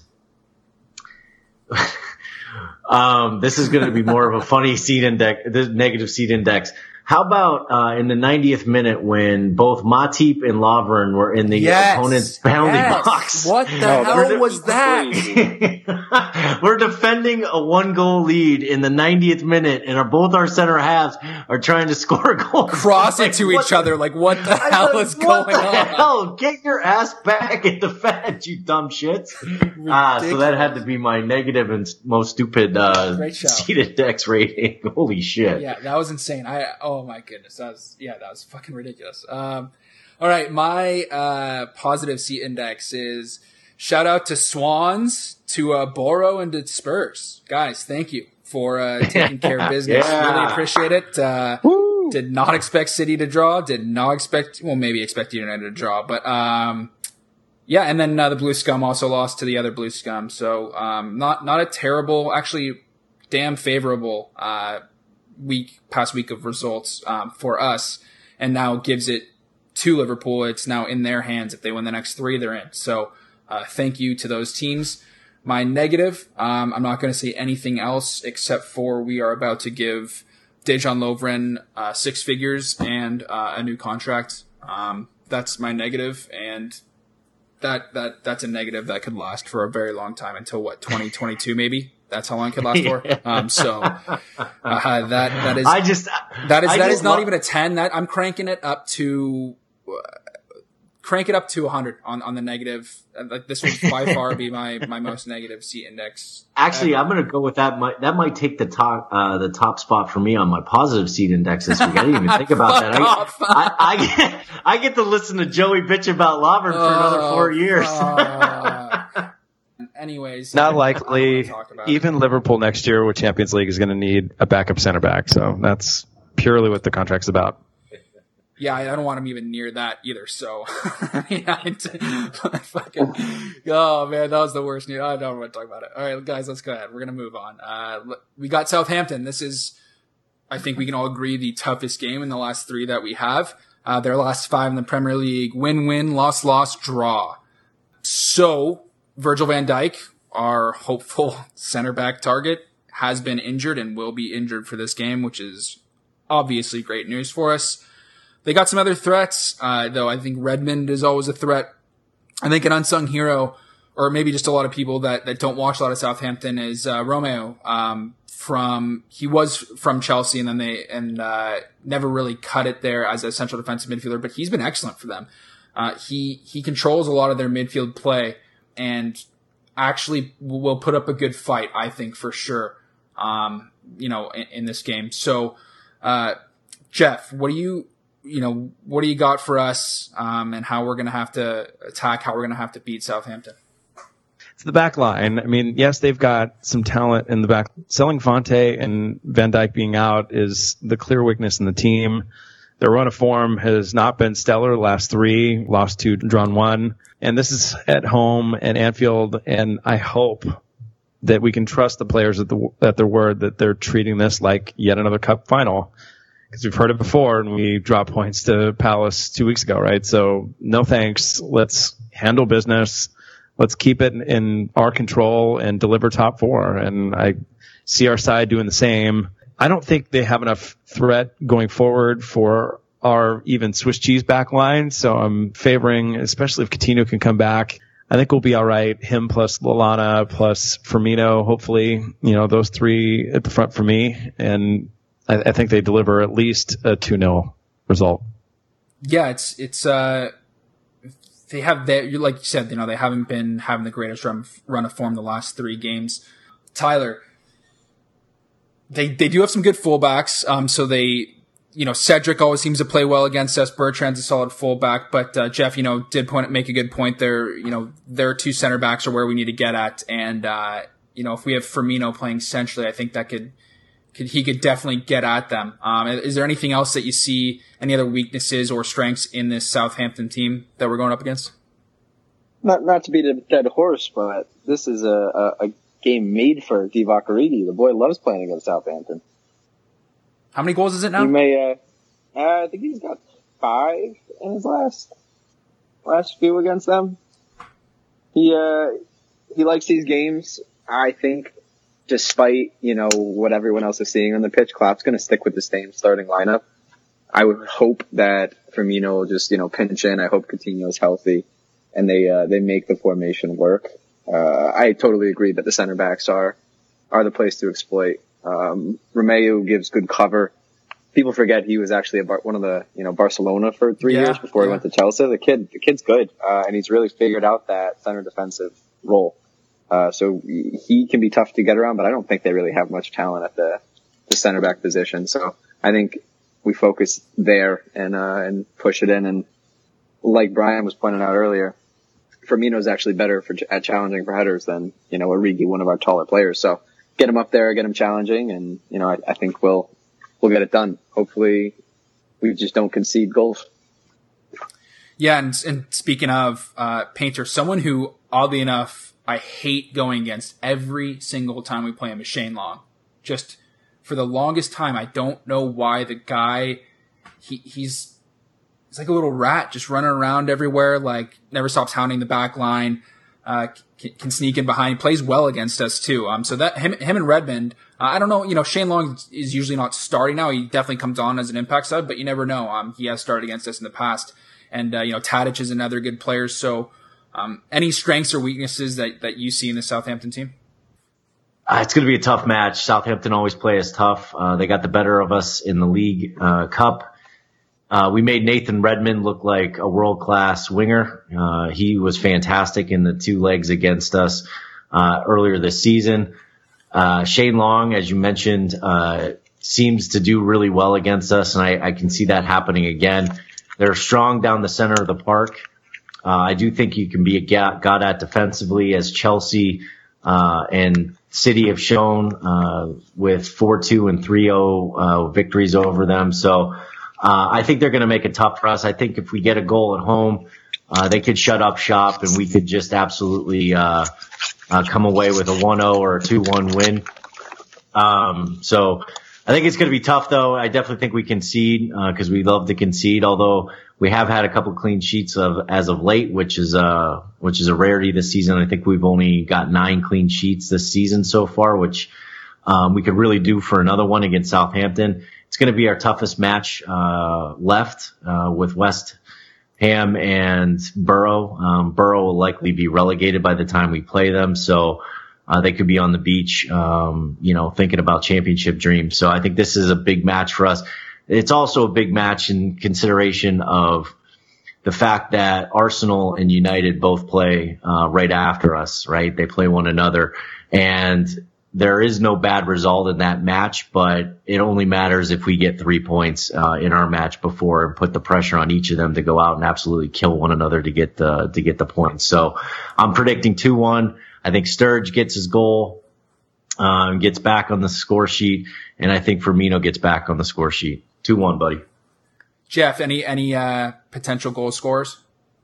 Speaker 3: This is going to be more of a funny seed index, the negative seed index. How about in the 90th minute when both Matip and Lovren were in the opponent's penalty box?
Speaker 2: What the hell was that?
Speaker 3: We're defending a 1-goal lead in the 90th minute, and both our center halves are trying to score a goal.
Speaker 2: Cross it to each other. Like, what the hell is going on?
Speaker 3: Hell? Get your ass back and defend, you dumb shits. So that had to be my negative and most stupid seed index rating. Holy shit.
Speaker 2: Yeah, that was insane. Oh my goodness. That was fucking ridiculous. All right. My, positive seat index is shout out to Swans, to, Boro, and to Spurs. Guys, thank you for, taking care of business. Really appreciate it. Did not expect City to draw. Maybe expect United to draw, but, yeah. And then, the Blue Scum also lost to the other Blue Scum. So, not a terrible, actually damn favorable, past week of results for us, and now gives it to Liverpool. It's now in their hands. If they win the next 3, they're in. So thank you to those teams. My negative, I'm not going to say anything else except for we are about to give Dejan Lovren 6 figures and a new contract. That's my negative, and that's a negative that could last for a very long time until 2022 maybe. That's how long it could last for. That is not even a 10. I'm cranking it up to 100 on the negative. This would by far be my most negative seat index.
Speaker 3: Actually, I'm going to go with that. That might take the top spot for me on my positive seat index this week. I didn't even think about that. I get to listen to Joey bitch about Lovren for another 4 years.
Speaker 2: Anyways,
Speaker 4: Not
Speaker 2: I
Speaker 4: likely.
Speaker 2: don't wanna talk about it.
Speaker 4: Even Liverpool next year with Champions League is going to need a backup center back. So that's purely what the contract's about.
Speaker 2: Yeah, I don't want him even near that either. So, fucking, oh man, that was the worst news. I don't want to talk about it. All right, guys, let's go ahead. We're gonna move on. We got Southampton. This is, I think we can all agree, the toughest game in the last 3 that we have. Their last 5 in the Premier League: win, loss, draw. So Virgil van Dijk, our hopeful center back target, has been injured and will be injured for this game, which is obviously great news for us. They got some other threats, though I think Redmond is always a threat. I think an unsung hero, or maybe just a lot of people that don't watch a lot of Southampton, is Romeo. He was from Chelsea, and then they never really cut it there as a central defensive midfielder, but he's been excellent for them. He controls a lot of their midfield play and actually will put up a good fight, I think, for sure. In this game. So, Jeff, what do you got for us, and how we're going to have to attack, how we're going to have to beat Southampton?
Speaker 4: It's the back line. I mean, yes, they've got some talent in the back. Selling Fonte and Van Dijk being out is the clear weakness in the team. Their run of form has not been stellar. The last 3, lost 2, drawn 1. And this is at home at Anfield. And I hope that we can trust the players at their word that they're treating this like yet another cup final. Because we've heard it before, and we dropped points to Palace 2 weeks ago, right? So no thanks. Let's handle business. Let's keep it in our control and deliver top 4. And I see our side doing the same. I don't think they have enough threat going forward for our even Swiss cheese back line. So I'm favoring, especially if Coutinho can come back, I think we'll be all right. Him plus Lallana plus Firmino, hopefully, those 3 at the front for me. And I think they deliver at least a 2-0 result.
Speaker 2: Yeah, it's they have like you said, they haven't been having the greatest run of form the last 3 games. Tyler, they do have some good fullbacks. So they, Cedric always seems to play well against us. Bertrand's a solid fullback, but Jeff, did make a good point there. Their 2 center backs are where we need to get at, and if we have Firmino playing centrally, I think that he could definitely get at them. Is there anything else that you see, any other weaknesses or strengths in this Southampton team that we're going up against?
Speaker 5: Not to beat a dead horse, but this is a game made for Divock Origi. The boy loves playing against Southampton.
Speaker 2: How many goals is it now?
Speaker 5: I think he's got 5 in his last few against them. He likes these games, I think. Despite, what everyone else is seeing on the pitch, Klopp's going to stick with the same starting lineup. I would hope that Firmino will just, pinch in. I hope Coutinho's healthy and they make the formation work. I totally agree that the center backs are the place to exploit. Romeu gives good cover. People forget he was actually one of the, Barcelona for 3 years before he went to Chelsea. The kid's good. And he's really figured out that center defensive role. So he can be tough to get around, but I don't think they really have much talent at the center back position. So I think we focus there and push it in. And like Brian was pointing out earlier, Firmino's actually better at challenging for headers than, Origi, one of our taller players. So get him up there, get him challenging, and, I think we'll get it done. Hopefully we just don't concede goals.
Speaker 2: Yeah. And speaking of, Painter, someone who oddly enough, I hate going against every single time we play him is Shane Long. Just for the longest time, I don't know why the guy, he's like a little rat just running around everywhere, like never stops hounding the back line, can sneak in behind, plays well against us too. So that him and Redmond, I don't know, Shane Long is usually not starting now. He definitely comes on as an impact sub, but you never know. He has started against us in the past. And, Tadic is another good player. So, any strengths or weaknesses that you see in the Southampton team?
Speaker 3: It's going to be a tough match. Southampton always play us tough. They got the better of us in the League Cup. We made Nathan Redmond look like a world-class winger. He was fantastic in the 2 legs against us earlier this season. Shane Long, as you mentioned, seems to do really well against us, and I can see that happening again. They're strong down the center of the park. I do think you can be got at defensively, as Chelsea and City have shown with 4-2 and 3-0 victories over them. So I think they're going to make it tough for us. I think if we get a goal at home, they could shut up shop and we could just absolutely come away with a 1-0 or a 2-1 win. So I think it's going to be tough, though. I definitely think we concede because we love to concede, although we have had a couple clean sheets as of late, which is a rarity this season. I think we've only got 9 clean sheets this season so far, which we could really do for another one against Southampton. It's going to be our toughest match left with West Ham and Borough. Borough will likely be relegated by the time we play them, so they could be on the beach, thinking about championship dreams. So I think this is a big match for us. It's also a big match in consideration of the fact that Arsenal and United both play right after us, right? They play one another, and there is no bad result in that match, but it only matters if we get 3 points in our match before and put the pressure on each of them to go out and absolutely kill one another to get the points. So I'm predicting 2-1. I think Sturridge gets his goal, gets back on the score sheet, and I think Firmino gets back on the score sheet. 2-1, buddy.
Speaker 2: Jeff, any potential goal scorers?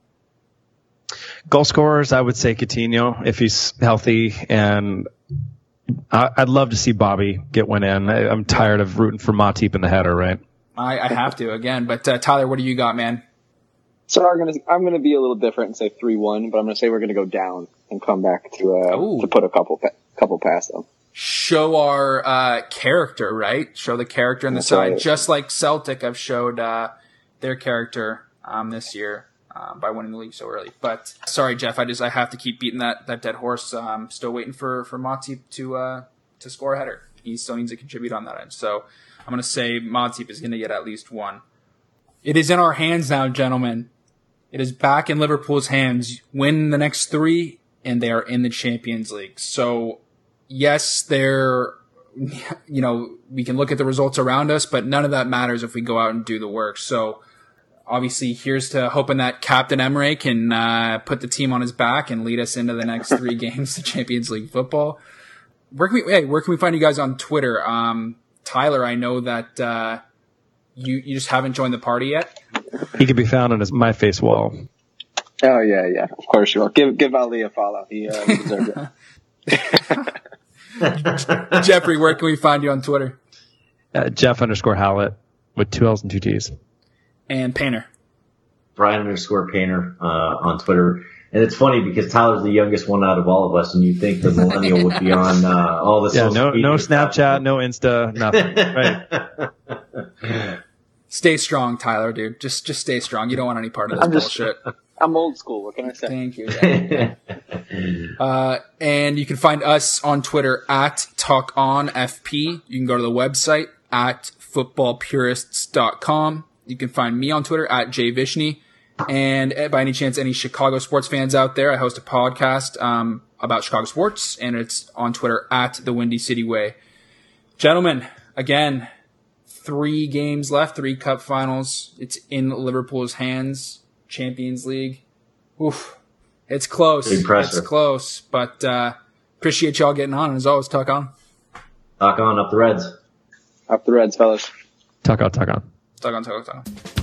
Speaker 4: Goal scorers, I would say Coutinho if he's healthy, and I'd love to see Bobby get one in. I'm tired of rooting for Matip in the header, right?
Speaker 2: I have to again, but Tyler, what do you got, man?
Speaker 5: So I'm gonna be a little different and say 3-1, but I'm gonna say we're gonna go down and come back to put a couple past them.
Speaker 2: Show our character, right? Show the character on the side, just like Celtic have showed their character this year by winning the league so early. But sorry, Jeff, I have to keep beating that dead horse. I'm still waiting for Matip to score a header. He still needs to contribute on that end. So I'm gonna say Matip is gonna get at least one. It is in our hands now, gentlemen. It is back in Liverpool's hands. Win the next 3, and they are in the Champions League. So, yes, we can look at the results around us, but none of that matters if we go out and do the work. So, obviously, here's to hoping that Captain Emre can put the team on his back and lead us into the next 3 games of Champions League football. Where can we find you guys on Twitter? Tyler, I know that you just haven't joined the party yet.
Speaker 4: He can be found on his MyFace wall.
Speaker 5: Oh yeah, of course you will. Give Ali a follow. He deserves
Speaker 2: it. Jeffrey, where can we find you on Twitter?
Speaker 4: Jeff_Hallett with 2 L's and 2 T's.
Speaker 2: And Painter.
Speaker 3: Brian_Painter on Twitter. And it's funny because Tyler's the youngest one out of all of us, and you'd think the millennial would be on all the social media.
Speaker 4: No Snapchat, no Insta, nothing. Right.
Speaker 2: Stay strong, Tyler, dude. Just stay strong. You don't want any part of this bullshit.
Speaker 5: I'm old school. What can I say?
Speaker 2: Thank you. And you can find us on Twitter at TalkOnFP. You can go to the website at footballpurists.com. You can find me on Twitter at jvishny. And by any chance, any Chicago sports fans out there, I host a podcast about Chicago sports, and it's on Twitter at the Windy City Way. Gentlemen, again, 3 games left, 3 cup finals. It's in Liverpool's hands. Champions League. Oof. It's close.
Speaker 3: Big pressure.
Speaker 2: It's close. But appreciate y'all getting on. And as always, talk on.
Speaker 3: Talk on, up the Reds.
Speaker 5: Up the Reds, fellas.
Speaker 4: Talk on.
Speaker 2: Talk on.